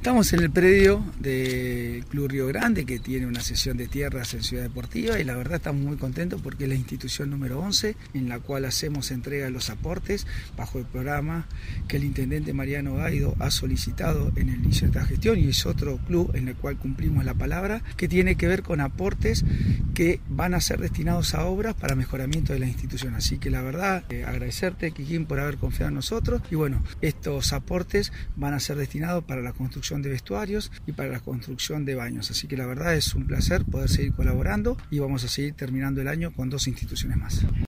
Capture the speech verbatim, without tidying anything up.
Estamos en el predio del Club Río Grande, que tiene una cesión de tierras en Ciudad Deportiva, y la verdad estamos muy contentos porque es la institución número once en la cual hacemos entrega de los aportes bajo el programa que el intendente Mariano Gaido ha solicitado en el inicio de esta gestión, y es otro club en el cual cumplimos la palabra, que tiene que ver con aportes que van a ser destinados a obras para mejoramiento de la institución. Así que la verdad, eh, agradecerte, Kikín, por haber confiado en nosotros, y bueno, estos aportes van a ser destinados para la construcción de vestuarios y para la construcción de baños. Así que la verdad es un placer poder seguir colaborando y vamos a seguir terminando el año con dos instituciones más.